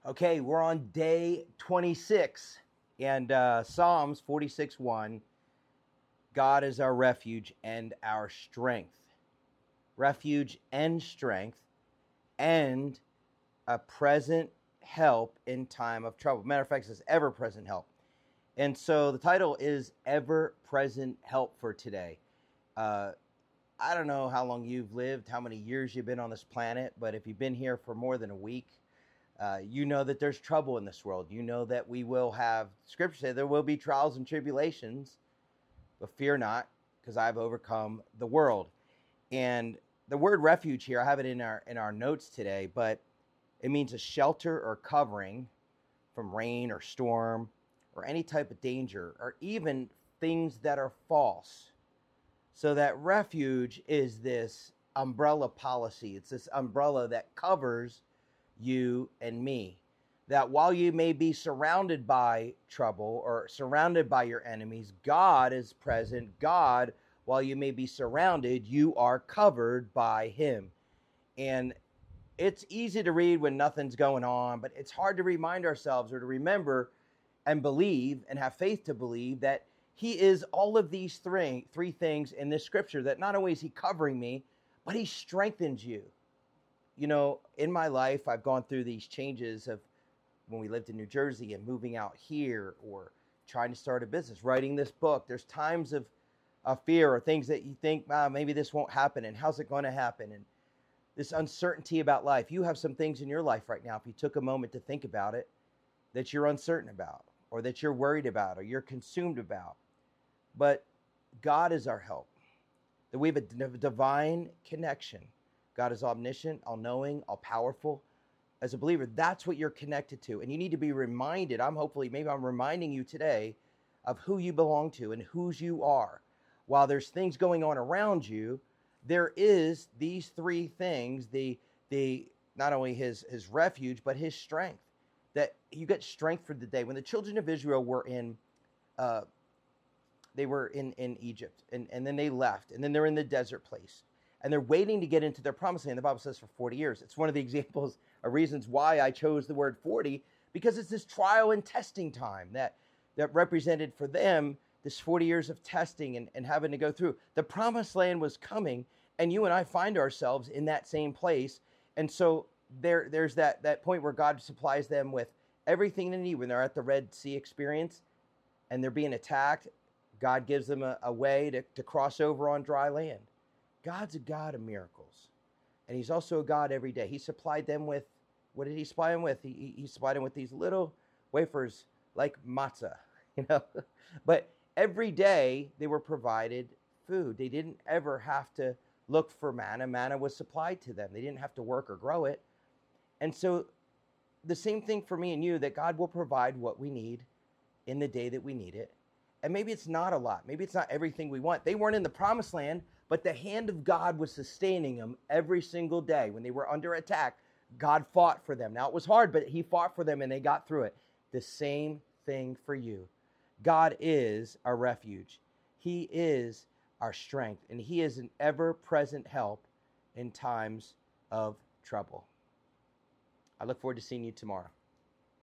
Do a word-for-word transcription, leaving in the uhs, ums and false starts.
Okay, we're on day twenty-six, and uh, Psalms forty-six one, God is our refuge and our strength. Refuge and strength, and a present help in time of trouble. Matter of fact, it says ever-present help. And so the title is Ever-Present Help for today. Uh, I don't know how long you've lived, how many years you've been on this planet, but if you've been here for more than a week, Uh, you know that there's trouble in this world. You know that we will have, Scripture says, there will be trials and tribulations, but fear not, because I've overcome the world. And the word refuge here, I have it in our in our notes today, but it means a shelter or covering from rain or storm or any type of danger, or even things that are false. So that refuge is this umbrella policy. It's this umbrella that covers you and me, that while you may be surrounded by trouble or surrounded by your enemies, God is present. God, while you may be surrounded, you are covered by him. And it's easy to read when nothing's going on, but it's hard to remind ourselves or to remember and believe and have faith to believe that he is all of these three, three things in this scripture, that not only is he covering me, but he strengthens you. You know, in my life, I've gone through these changes of when we lived in New Jersey and moving out here, or trying to start a business, writing this book. There's times of, of fear or things that you think, ah, maybe this won't happen, and how's it going to happen? And this uncertainty about life. You have some things in your life right now, if you took a moment to think about it, that you're uncertain about, or that you're worried about, or you're consumed about. But God is our help, that we have a divine connection. God is omniscient, all-knowing, all-powerful. As a believer, that's what you're connected to. And you need to be reminded, I'm hopefully, maybe I'm reminding you today of who you belong to and whose you are. While there's things going on around you, there is these three things, the the not only his, his refuge, but his strength. That you get strength for the day. When the children of Israel were in, uh, they were in, in Egypt, and, and then they left, and then they're in the desert place. And they're waiting to get into their promised land. The Bible says for forty years. It's one of the examples of reasons why I chose the word forty, because it's this trial and testing time that, that represented for them this forty years of testing and, and having to go through. The promised land was coming, and you and I find ourselves in that same place. And so there, there's that, that point where God supplies them with everything they need when they're at the Red Sea experience and they're being attacked. God gives them a, a way to, to cross over on dry land. God's a God of miracles, and he's also a God every day. He supplied them with, what did he supply them with? He, he supplied them with these little wafers like matzah, you know. But every day they were provided food. They didn't ever have to look for manna. Manna was supplied to them. They didn't have to work or grow it. And so the same thing for me and you, that God will provide what we need in the day that we need it. And maybe it's not a lot. Maybe it's not everything we want. They weren't in the promised land, but the hand of God was sustaining them every single day. When they were under attack, God fought for them. Now, it was hard, but he fought for them and they got through it. The same thing for you. God is our refuge. He is our strength, and he is an ever-present help in times of trouble. I look forward to seeing you tomorrow.